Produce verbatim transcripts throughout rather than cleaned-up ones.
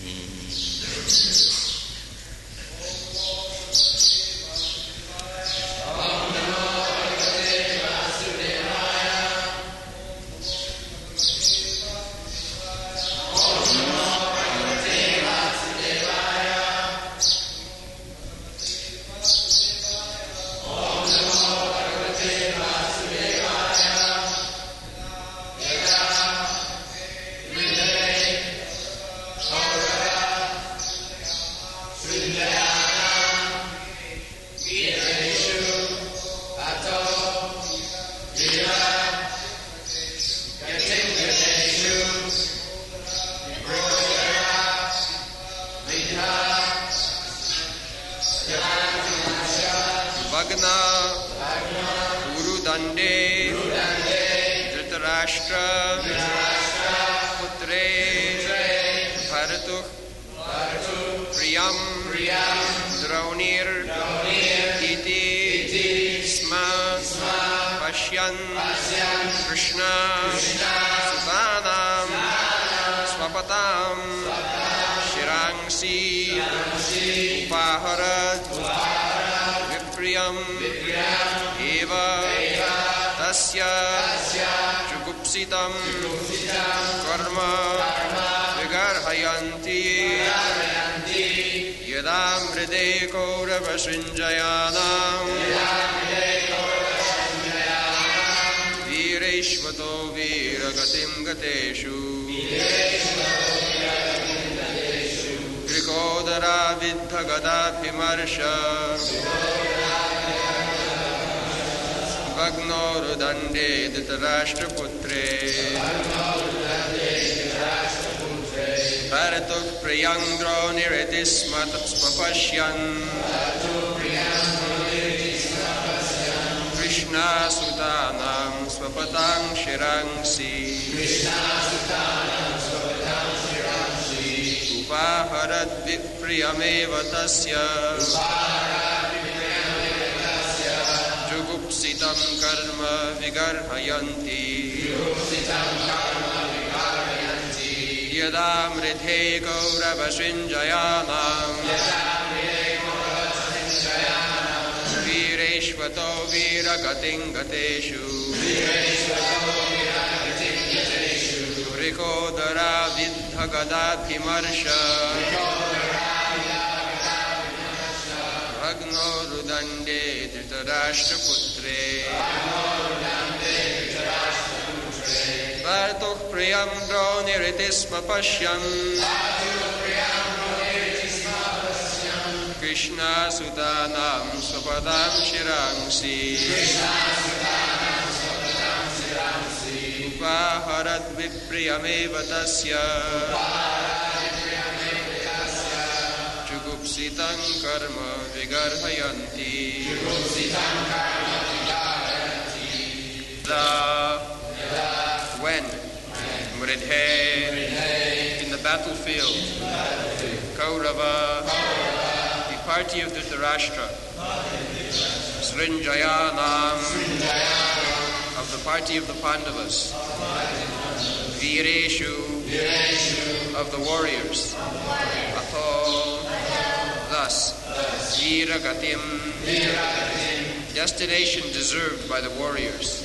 Destination deserved by the warriors.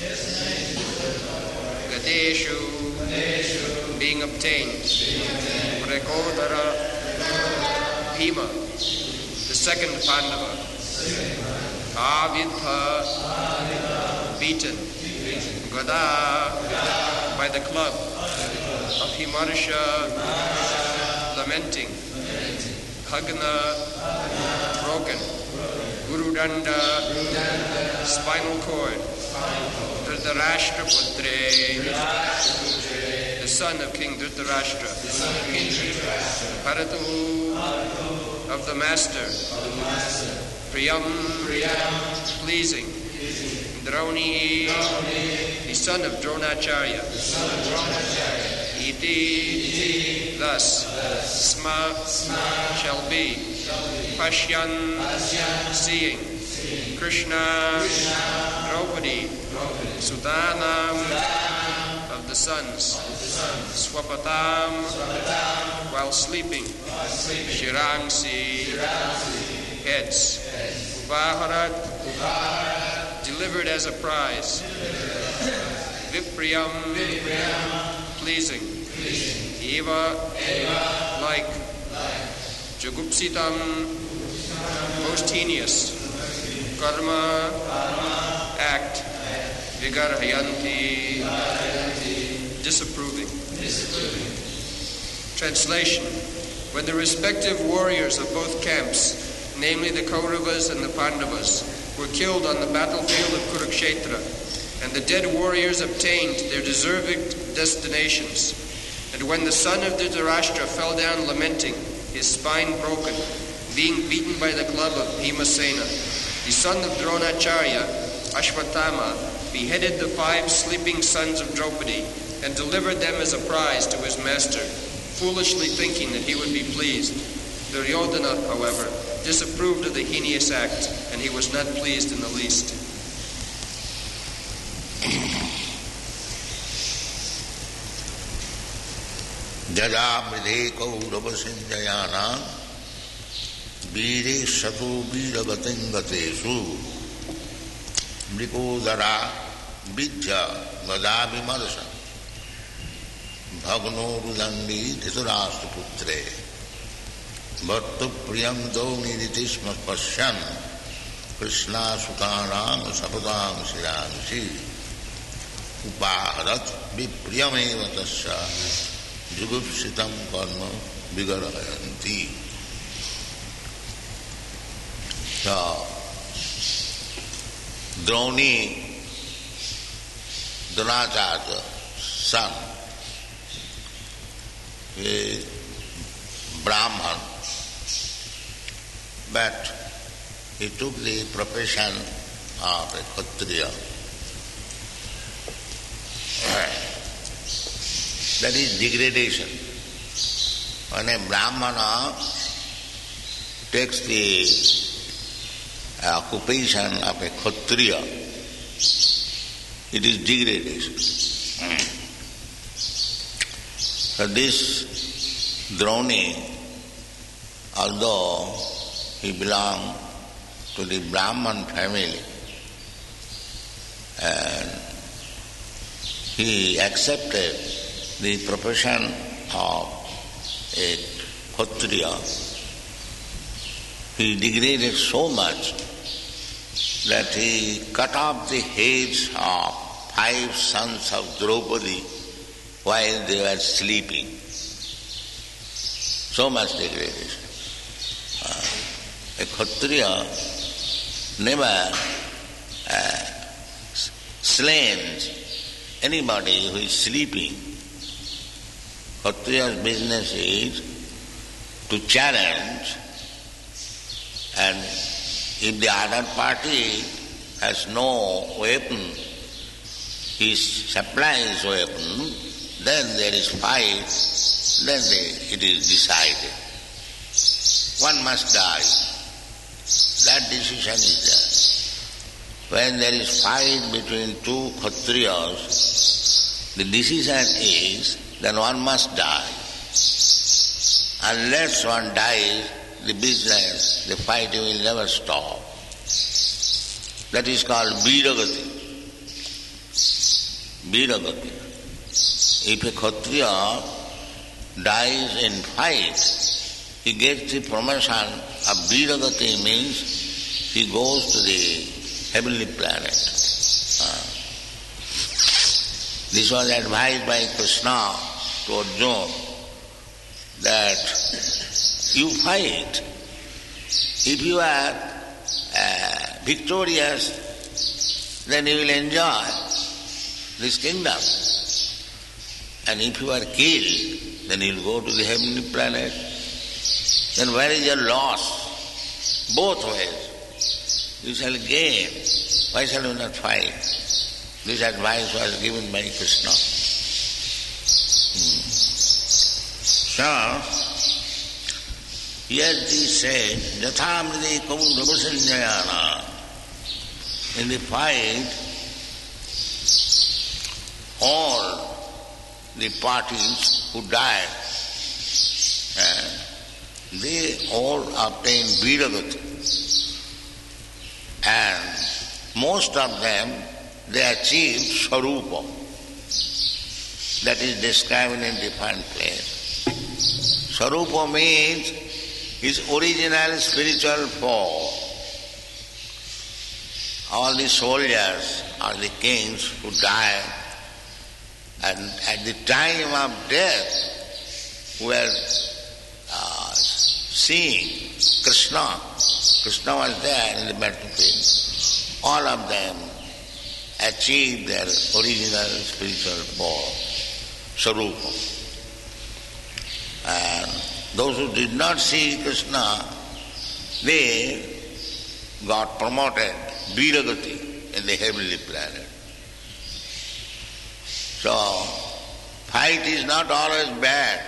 Gadeshu, being obtained. Rekodara, Bhima, the second Pandava. Avidha, beaten. Gada, by the club. Abhimarsha, lamenting. Bhagna, broken. Gurudanda, spinal cord. Dhritarashtra Putre, the son of King Dhritarashtra. Bharatu, of the master. Priyam, pleasing. Droni, the son of Dronacharya. Iti, thus. Sma, shall be. Pashyan, seeing. Krishna, Draupadi, Sudanam, of the sons. Swapatam, while while sleeping. Shirangsi, heads. Upaharat, delivered as a prize. Vipriyam, pleasing. Eva, like. Jagupsitam, most heinous. Karma, act. Vigarhayanti, disapproving. Translation. When the respective warriors of both camps, namely the Kauravas and the Pandavas, were killed on the battlefield of Kurukshetra, and the dead warriors obtained their deserved destinations, and when the son of Dhritarashtra fell down lamenting, his spine broken, being beaten by the club of Bhimasena, the son of Dronacharya, Ashwatthama, beheaded the five sleeping sons of Draupadi and delivered them as a prize to his master, foolishly thinking that he would be pleased. Duryodhana, however, disapproved of the heinous act, and he was not pleased in the least. Jajamridhe kauravasinjayana vire sato viragatingatesu mrikodara vidya vadavimarsa bhagnorudangi dhritarashtra putre bhattu priyam doniditisma pasyan krishna sutanam sapadam siransi upaharat vipriyameva tasya jugupsitam karma vigarhayanti. So, Droni, Dronacharya's son, a Brahman, but he took the profession of a Kshatriya. That is degradation. When a Brahmana takes the occupation of a Kshatriya, it is degradation. So this Droni, although he belonged to the Brahman family, and he accepted the profession of a Kshatriya, he degraded so much that he cut off the heads of five sons of Draupadi while they were sleeping. So much degradation. Uh, a Kshatriya never uh, slain anybody who is sleeping. Kshatriya's business is to challenge, and if the other party has no weapon, he supplies weapon, then there is fight, then they, it is decided. One must die. That decision is there. When there is fight between two Kshatriyas, the decision is that one must die. Unless one dies, the business, the fighting will never stop. That is called Viragati. Viragati. If a Kshatriya dies in fight, he gets the promotion of Viragati, means he goes to the heavenly planet. Uh, this was advised by Krishna to Arjuna that you fight. If you are uh, victorious, then you will enjoy this kingdom. And if you are killed, then you will go to the heavenly planet. Then where is your loss? Both ways. You shall gain. Why shall you not fight? This advice was given by Krishna. Hmm. So, here it is said, Jathamride Kauravasanjayana. In the fight, all the parties who died, uh, all obtained Viragati. And most of them, they achieved Sarupa. That is described in different place. Sarupa means his original spiritual form. All the soldiers or the kings who died, and at the time of death were uh, seeing Krishna. Krishna was there in the battlefield. All of them achieved their original spiritual form, Sarupa. And those who did not see Krishna, they got promoted, Viragati, in the heavenly planet. So, fight is not always bad.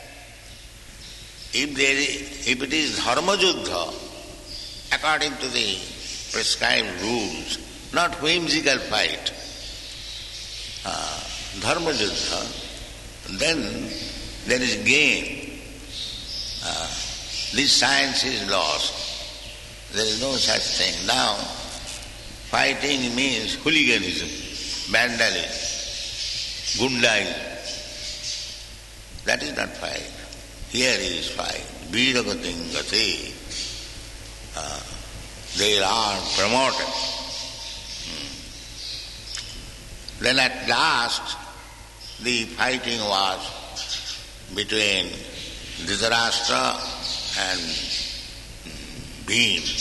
If, there is, if it is dharma juddha, according to the prescribed rules, not whimsical fight, uh, dharma juddha, then there is gain. Uh, this science is lost. There is no such thing. Now, fighting means hooliganism, vandalism, gundai. That is not fight. Here is fight. Viragating gati. Uh, they are promoted. Hmm. Then at last, the fighting was between Dhritarashtra and Bhim.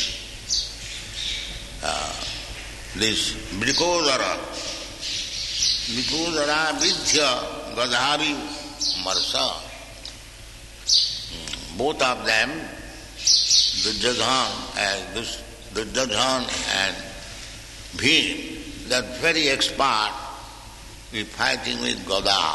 Uh, this Vrikodara, Vrikodara Vidya Gadhavi Marsa. Both of them, Duryodhana and Duryodhana and Bhim, they are very expert in fighting with Gada.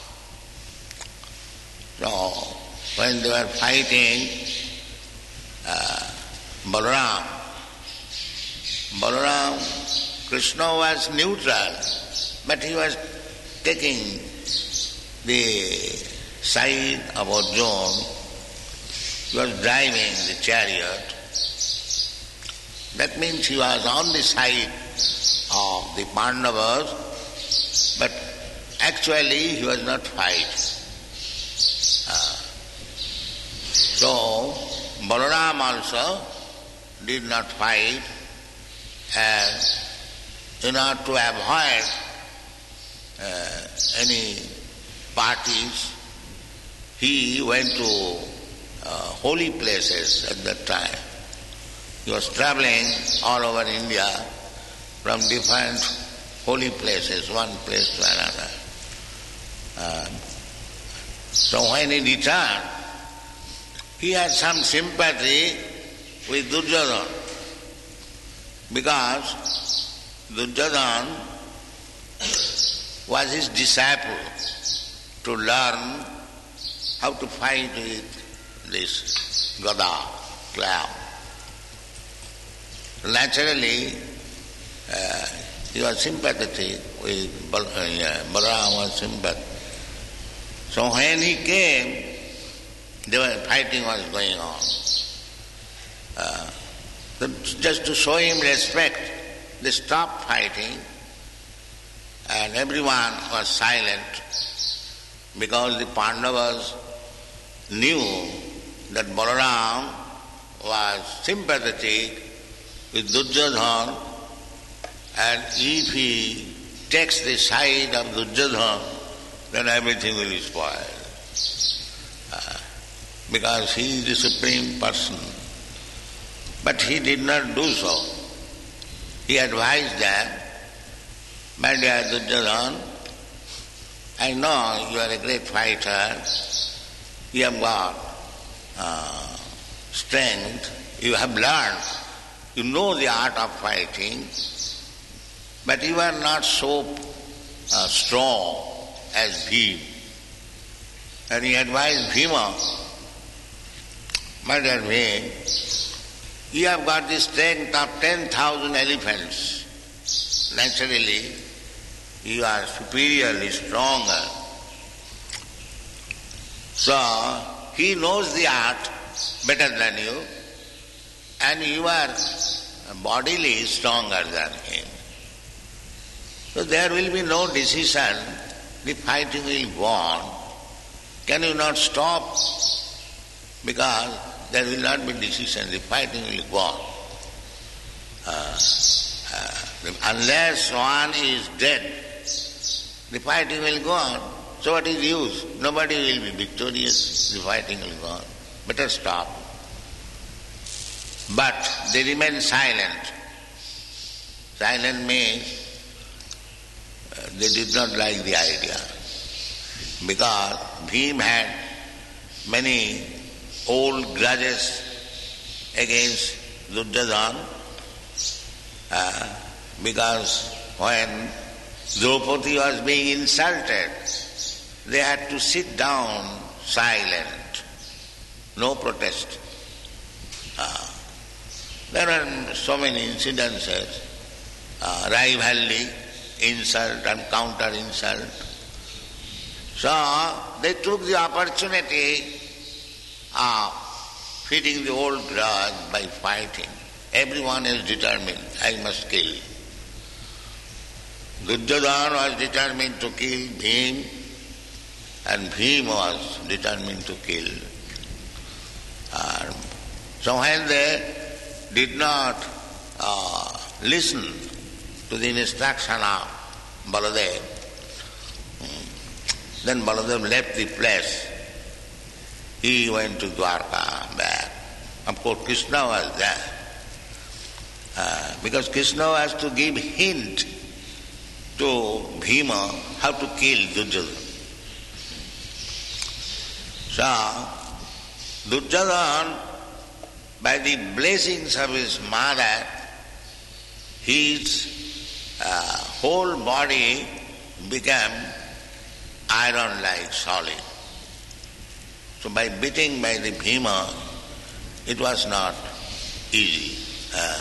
So, when they were fighting, uh, Balaram, Balaram, Krishna was neutral, but he was taking the side of Arjuna. He was driving the chariot. That means he was on the side of the Pandavas, but actually he was not fighting. Uh, so, Balaram also did not fight, and in order to avoid uh, any parties, he went to uh, holy places at that time. He was traveling all over India from different holy places, one place to another. Uh, so when he returned, he had some sympathy with Duryodhana, because Duryodhana was his disciple to learn how to fight with this Gada, club. Naturally, uh, he was sympathetic with Bal- uh, yeah, Balaram was sympathetic. So when he came, the fighting was going on. Uh, just to show him respect, they stopped fighting and everyone was silent, because the Pandavas knew that Balaram was sympathetic with Duryodhana, and if he takes the side of Duryodhana, then everything will be spoiled. Uh, because he is the supreme person. But he did not do so. He advised them, my dear Duryodhana, I know you are a great fighter, you have got uh, strength, you have learned, you know the art of fighting, but you are not so uh, strong as Bhima. And he advised Bhima, my dear Bhima, you have got the strength of ten thousand elephants. Naturally, you are superiorly stronger. So, he knows the art better than you, and you are bodily stronger than him. So there will be no decision, the fighting will go on. Can you not stop? Because there will not be decision, the fighting will go on. Uh, uh, unless one is dead, the fighting will go on. So what is use? Nobody will be victorious, the fighting will go on. Better stop. But they remain silent. Silent means uh, they did not like the idea. Because Bhim had many old grudges against Duryodhana, uh, because when Draupadi was being insulted, they had to sit down silent, no protest. Uh, there are so many incidences, uh, rivalry, insult and counter-insult. So they took the opportunity of feeding the old grudge by fighting. Everyone is determined, I must kill. Duryodhana was determined to kill Bhim, and Bhim was determined to kill. Um, so when they did not uh, listen to the instruction of Baladev, then Baladev left the place. He went to Dwarka back. Of course, Krishna was there. Uh, because Krishna has to give hint to Bhima how to kill Duryodhana. So, Duryodhana, by the blessings of his mother, his uh, whole body became iron-like solid. So by beating by the Bhima, it was not easy. Uh,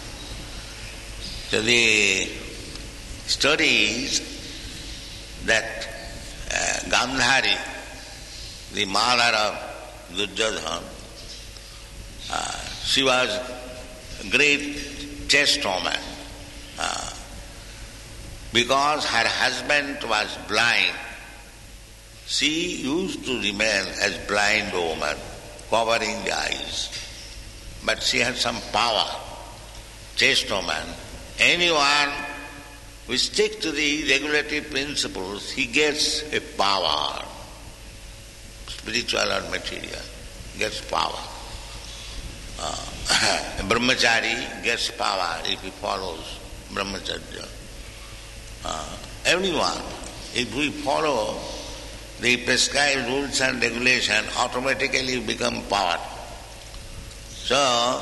so the story is that uh, Gandhari, the mother of Duryodhana, uh, she was a great chaste woman. Uh, because her husband was blind, she used to remain as blind woman, covering the eyes. But she had some power, chaste woman. Anyone who sticks to the regulative principles, he gets a power, spiritual or material, gets power. Uh, a brahmachari gets power if he follows brahmacharya. Uh, everyone, if we follow the prescribed rules and regulation, automatically become power. So,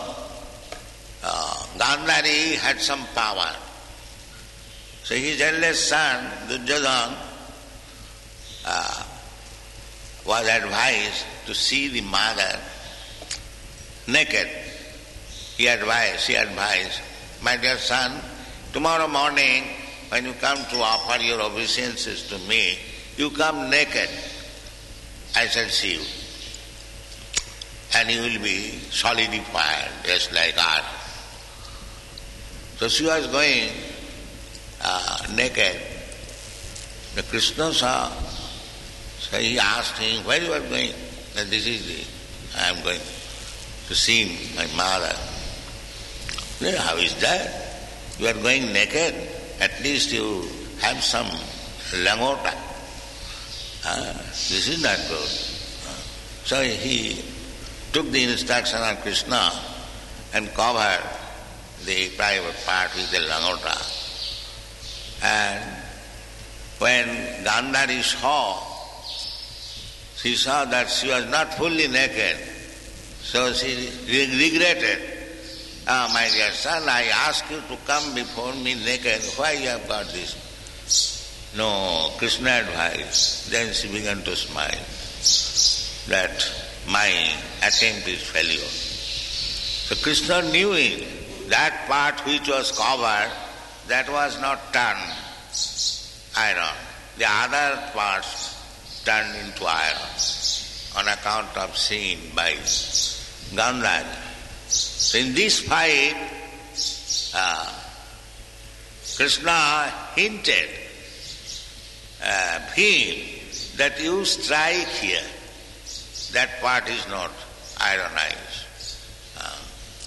uh, Gandhari had some power. So his eldest son, Duryodhana, uh, was advised to see the mother naked. He advised, she advised, my dear son, tomorrow morning when you come to offer your obeisances to me, you come naked, I shall see you. And you will be solidified, just like earth. So she was going uh, naked. The Krishna saw, so he asked him, where you are going? That this is the, I am going to see my mother. Well, how is that? You are going naked, at least you have some langota. Uh, this is not good. Uh, so he took the instruction of Krishna and covered the private part with the langota. And when Gandhari saw, she saw that she was not fully naked, so she regretted. Ah, my dear son, I asked you to come before me naked. Why you have got this? No, Krishna advised. Then she began to smile that my attempt is failure. So Krishna knew it. That part which was covered, that was not turned iron. The other parts turned into iron on account of sin by Gandhari. So in this fight, uh, Krishna hinted uh, him that you strike here. That part is not ironized. Uh,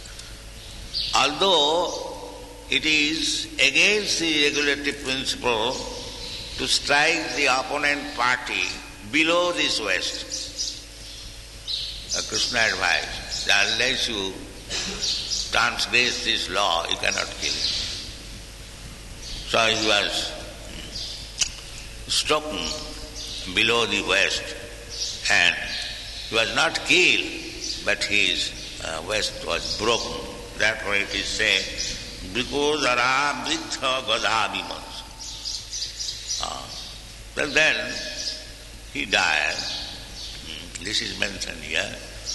although it is against the regulative principle to strike the opponent party below this waist. Uh, Krishna advised that unless you transgress this law, you cannot kill him. So he was struck below the waist and he was not killed, but his uh, waist was broken. Therefore it is said, Brikodara Bridha Gadabimans. Uh, but then he died. This is mentioned here.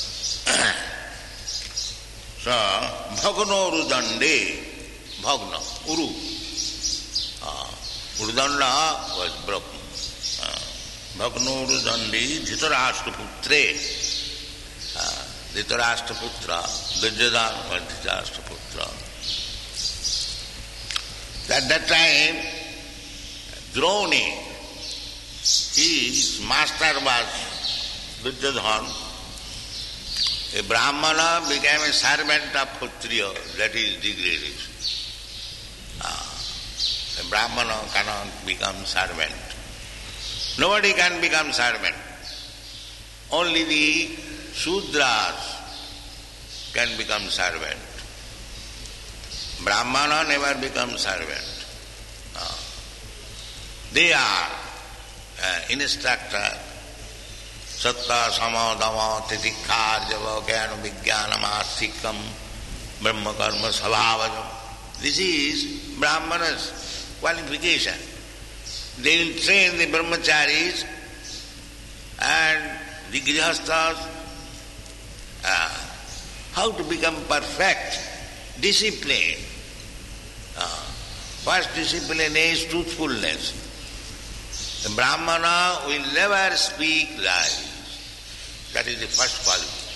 So, Bhagno Urudande, Bhagna, Uru. Uh, Urudanda was broken. Uh, Bhagno Urudande, Dhritarashtraputre. Uh, Dhritarashtraputra, Duryodhana was Dhritarashtraputra. At that time, Droni, his master was Duryodhana. A Brahmana became a servant of Kshatriya, that is degradation. Ah, a Brahmana cannot become servant. Nobody can become servant. Only the Shudras can become servant. Brahmana never becomes servant. Ah. They are uh, instructor. Satta, sama, dama, titikha, java, jnana, vijnana, astikam, brahma, karma, sabhavajam. This is Brahmana's qualification. They will train the brahmacharis and the grihasthas uh, how to become perfect, discipline. Uh, first discipline is truthfulness. The Brahmana will never speak lies. That is the first qualification.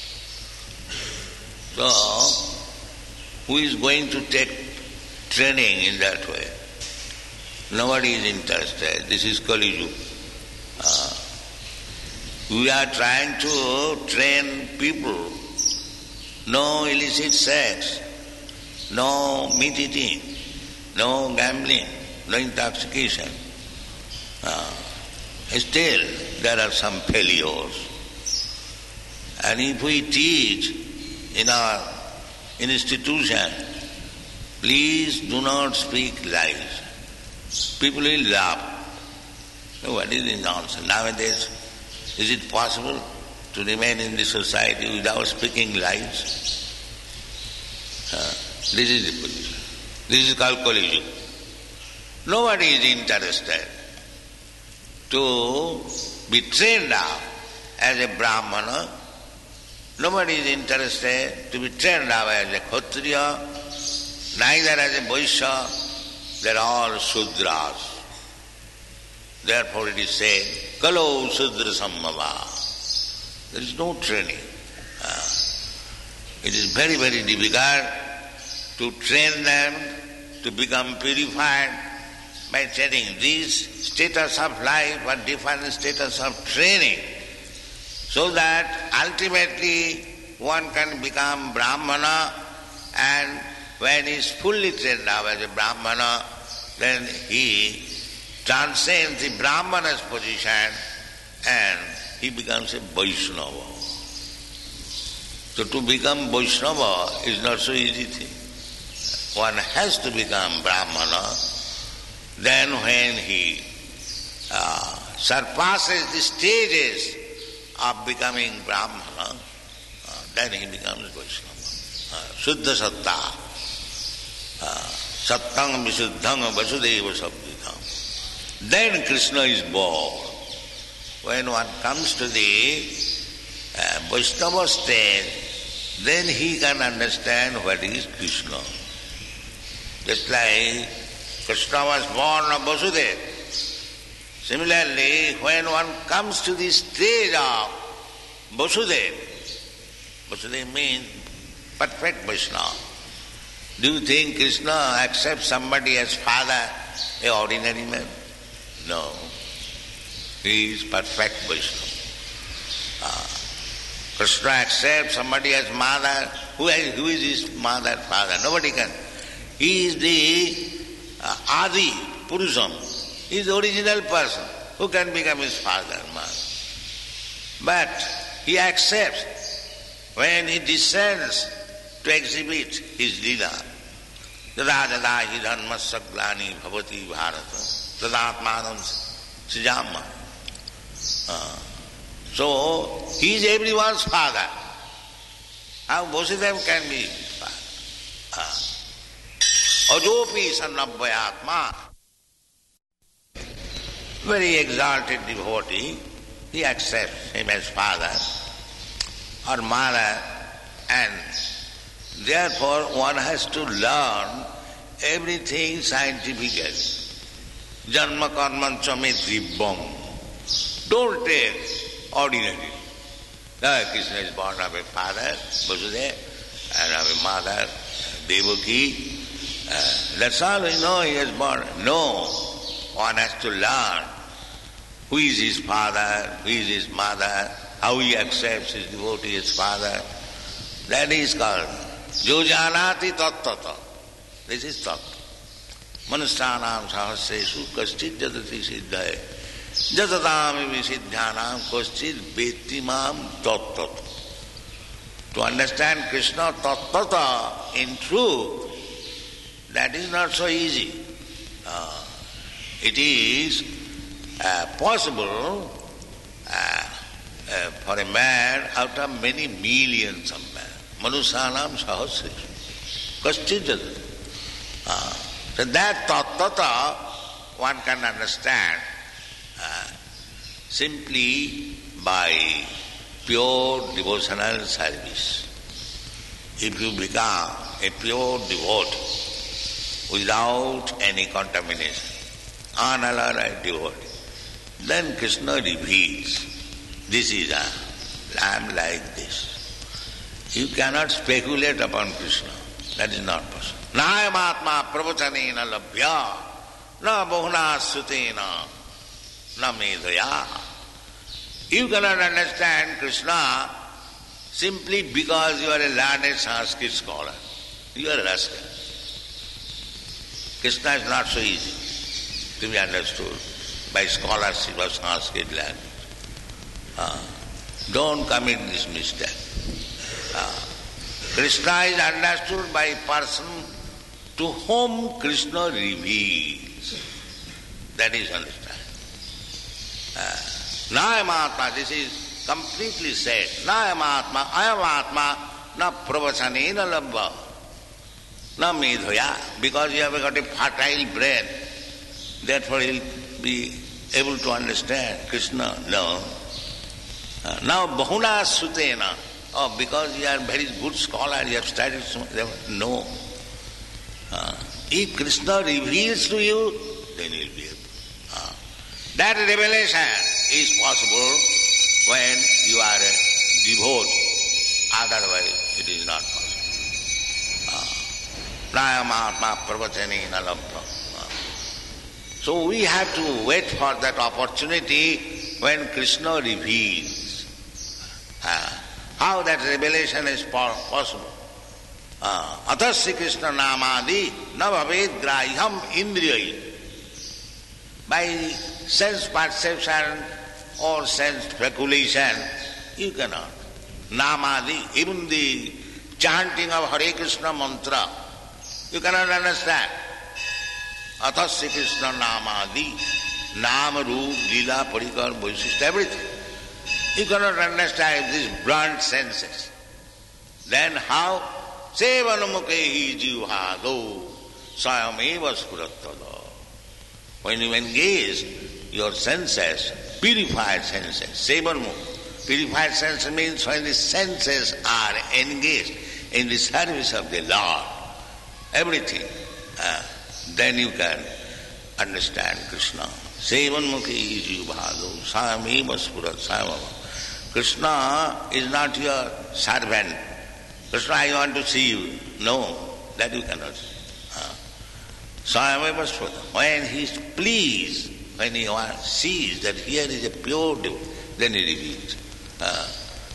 So, who is going to take training in that way? Nobody is interested. This is Kali Yuga. Uh, we are trying to train people. No illicit sex, no meat eating, no gambling, no intoxication. Uh, still, there are some failures. And if we teach in our institution, please do not speak lies. People will laugh. So what is this nonsense? Nowadays, is it possible to remain in the society without speaking lies? Uh, this is the position. This is called Kali Yuga. Nobody is interested to be trained up as a Brahmana. Nobody is interested to be trained up as a Kshatriya, neither as a Vaishya. They are all Shudras. Therefore it is said, Kalo Shudra Sammava. There is no training. Uh, it is very, very difficult to train them to become purified by setting this status of life or different status of training, so that ultimately one can become Brahmana, and when he is fully trained up as a Brahmana, then he transcends the Brahmana's position and he becomes a Vaishnava. So to become Vaishnava is not so easy thing. One has to become Brahmana. Then when he uh, surpasses the stages of becoming Brahmana, uh, then he becomes Vaishnava. Uh, Shuddha Satta. Uh, Sattang Visuddhang Vasudeva Sabdhidham. Then Krishna is born. When one comes to the uh, Vaishnava stage, then he can understand what is Krishna. Just like Krishna was born of Vasudeva. Similarly, when one comes to the stage of Vasudeva, Vasudeva means perfect Vaishnava. Do you think Krishna accepts somebody as father, a ordinary man? No. He is perfect Vaishnava. Uh, Krishna accepts somebody as mother. Who is, who is his mother, father? Nobody can. He is the uh, Adi, Purusham. He is the original person. Who can become his father, mother? But he accepts when he descends to exhibit his lila. Dada dada hi dhanmasya glani bhavati bharata tadatmanam sijama. So, he is everyone's father. How Vasudeva can be his father? Ajopi sannabhyatma. Very exalted devotee, he accepts him as father or mother, and therefore one has to learn everything scientifically. Janma karmancha me dibbam. Don't take ordinary. No, Krishna is born of a father, Vasudeva, and of a mother, Devaki. Uh, that's all we know he is born. No, one has to learn who is his father, who is his mother, how he accepts his devotee as father. That is called Jo janati tattata. This is tattva. Manusthanam sahasresu kaschid jadati siddhaye jatatam visidhyanam kaschid vetimam tattata. To understand Krishna tattata in truth, that is not so easy. Uh, it is uh, possible uh, uh, for a man out of many millions of men. Manusyanam sahasresu kaschid. Uh, so that tattata one can understand uh, simply by pure devotional service. If you become a pure devotee without any contamination, unalloyed devotee, then Krishna reveals, this is a lamb like this. You cannot speculate upon Krishna. That is not possible. Nayam atma pravachanena labhya na bahuna sutena na medhaya. You cannot understand Krishna simply because you are a learned Sanskrit scholar. You are a rascal. Krishna is not so easy to be understood by scholarship of Sanskrit language. Uh, don't commit this mistake. Uh, Krishna is understood by a person to whom Krishna reveals. That is understood. Nayamatma, this is completely said. Nayamatma, ayamatma, na pravachanena labha, na medhaya. Because you have got a fertile brain, therefore you will be able to understand Krishna. No. Uh, now bahuna sutena. Oh, because you are a very good scholar, you have studied so much. No. Uh, if Krishna reveals to you, then you will be able. Uh, that revelation is possible when you are a devotee. Otherwise, it is not possible. Prayamatma pravachanena labha. So we have to wait for that opportunity when Krishna reveals. Uh, how that revelation is possible. Atasya Krishna namadi na bhaved grahyam indriyai. By sense perception or sense speculation, you cannot. Namadi, even the chanting of Hare Krishna mantra, you cannot understand. Atasya Krishna namadi, nama, roop, lila, parikar, vaishishta, everything. You cannot understand these blunt senses. Then how? Sevanamukhe jivhado sayameva spurattada. When you engage your senses, purified senses, sevanamukhe, purified senses means when the senses are engaged in the service of the Lord, everything, uh, then you can understand Krishna. Sevanamukhe jivhado sayameva spurat sayameva. Krishna is not your servant. Krishna, I want to see you. No, that you cannot see. Uh, so when he is pleased, when he sees that here is a pure devotee, then he reveals. Uh,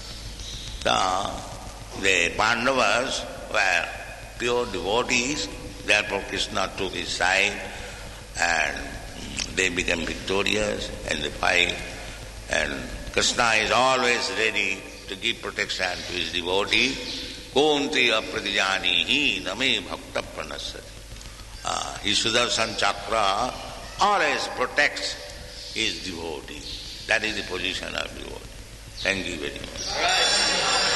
so the Pandavas were pure devotees, therefore Krishna took his side and they became victorious in the fight. And Krishna is always ready to give protection to his devotee. Kunti apradijanihi name bhakta pranasati. His Sudarshan Chakra always protects his devotee. That is the position of devotee. Thank you very much.